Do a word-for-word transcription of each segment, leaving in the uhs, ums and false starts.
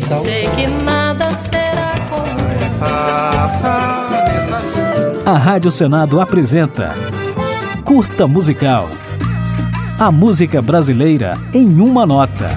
Missal. Sei que nada será como A Rádio Senado apresenta Curta Musical. A música brasileira em uma nota.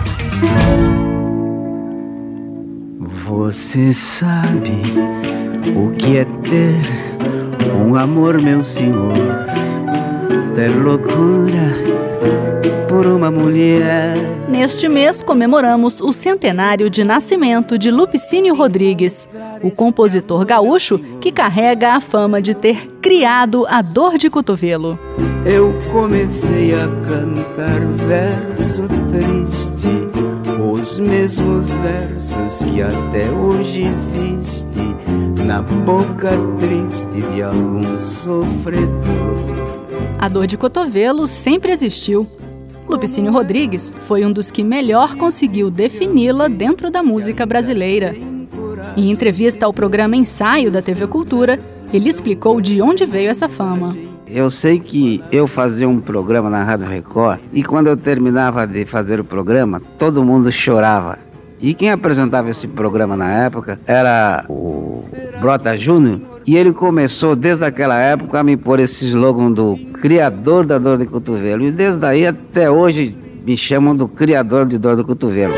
Você sabe o que é ter um amor, meu senhor, ter loucura por uma mulher. Neste mês comemoramos o centenário de nascimento de Lupicínio Rodrigues, o compositor gaúcho que carrega a fama de ter criado a dor de cotovelo. Eu comecei a cantar verso triste, os mesmos versos que até hoje existem na boca triste de algum sofredor. A dor de cotovelo sempre existiu. Lupicínio Rodrigues foi um dos que melhor conseguiu defini-la dentro da música brasileira. Em entrevista ao programa Ensaio da T V Cultura, ele explicou de onde veio essa fama. Eu sei que eu fazia um programa na Rádio Record e quando eu terminava de fazer o programa, todo mundo chorava. E quem apresentava esse programa na época era o Brota Júnior. E ele começou desde aquela época a me pôr esse slogan do criador da dor de cotovelo. E desde aí até hoje me chamam do criador de dor de cotovelo.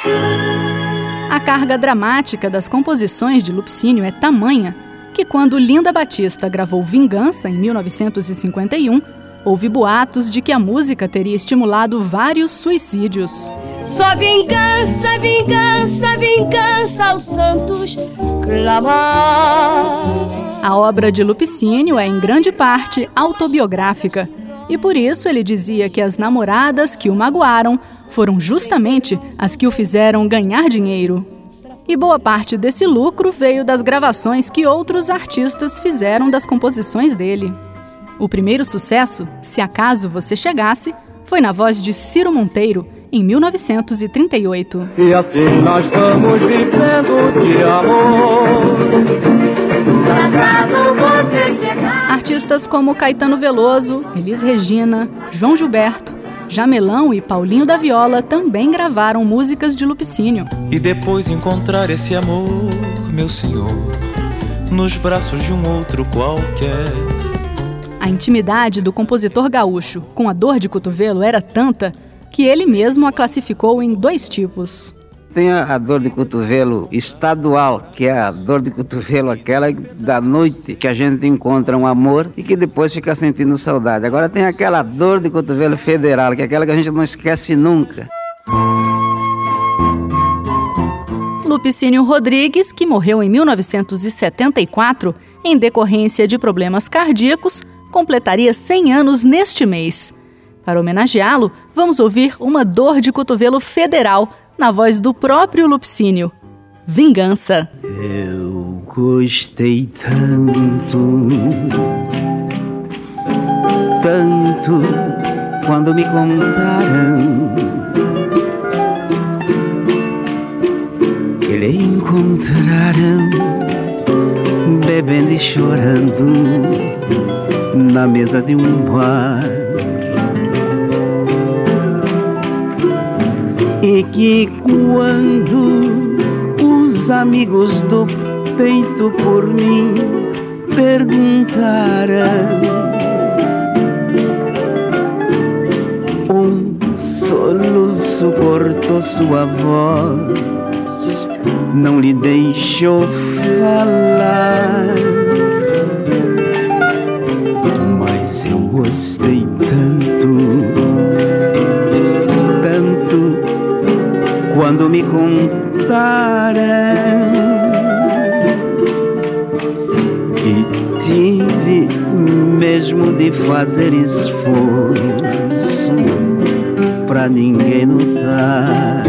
A carga dramática das composições de Lupicínio é tamanha que quando Linda Batista gravou Vingança, em mil novecentos e cinquenta e um, houve boatos de que a música teria estimulado vários suicídios. Só vingança, vingança, vingança aos santos clamar. A obra de Lupicínio é, em grande parte, autobiográfica. E por isso ele dizia que as namoradas que o magoaram foram justamente as que o fizeram ganhar dinheiro. E boa parte desse lucro veio das gravações que outros artistas fizeram das composições dele. O primeiro sucesso, Se Acaso Você Chegasse, foi na voz de Ciro Monteiro, em mil novecentos e trinta e oito. E assim nós vamos vivendo de amor. Se acaso você chegar. Artistas como Caetano Veloso, Elis Regina, João Gilberto, Jamelão e Paulinho da Viola também gravaram músicas de Lupicínio. E depois encontrar esse amor, meu senhor, nos braços de um outro qualquer. A intimidade do compositor gaúcho com a dor de cotovelo era tanta que ele mesmo a classificou em dois tipos. Tem a, a dor de cotovelo estadual, que é a dor de cotovelo aquela da noite que a gente encontra um amor e que depois fica sentindo saudade. Agora tem aquela dor de cotovelo federal, que é aquela que a gente não esquece nunca. Lupicínio Rodrigues, que morreu em mil novecentos e setenta e quatro em decorrência de problemas cardíacos, completaria cem anos neste mês. Para homenageá-lo, vamos ouvir uma dor de cotovelo federal na voz do próprio Lupicínio. Vingança. Eu gostei tanto, tanto, quando me contaram que lhe encontraram bebendo e chorando na mesa de um bar. E que quando os amigos do peito por mim perguntaram, um soluço cortou sua voz, não lhe deixou falar. Mas eu gostei tanto, tanto, quando me contaram que tive mesmo de fazer esforço pra ninguém notar.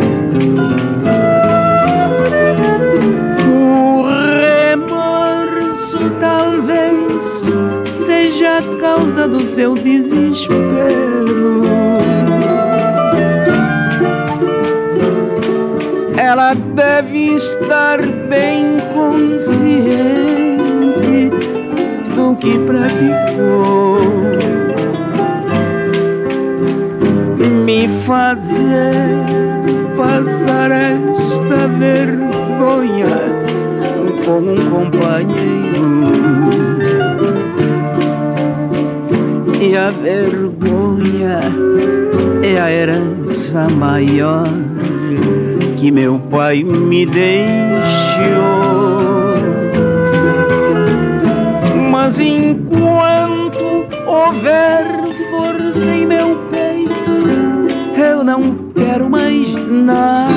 O remorso talvez seja a causa do seu desespero. Ela deve estar bem consciente do que praticou. Me fazer passar esta vergonha com um companheiro. E a vergonha é a herança maior que meu pai me deixou. Mas enquanto houver força em meu peito, eu não quero mais nada.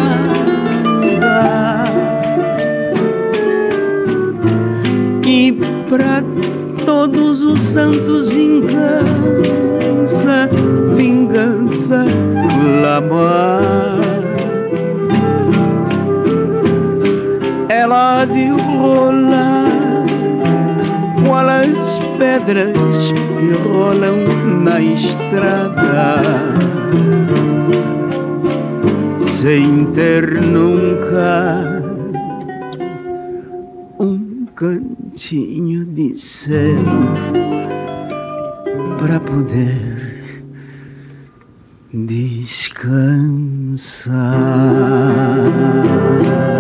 E pra todos os santos vingança, vingança clamar. Ela de rolar qual as pedras que rolam na estrada, sem ter nunca um cantinho de céu pra poder descansar.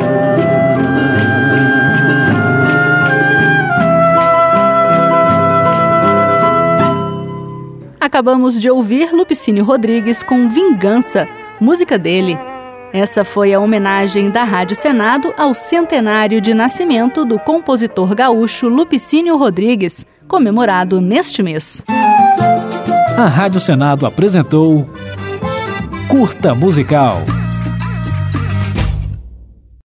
Acabamos de ouvir Lupicínio Rodrigues com Vingança, música dele. Essa foi a homenagem da Rádio Senado ao centenário de nascimento do compositor gaúcho Lupicínio Rodrigues, comemorado neste mês. A Rádio Senado apresentou Curta Musical.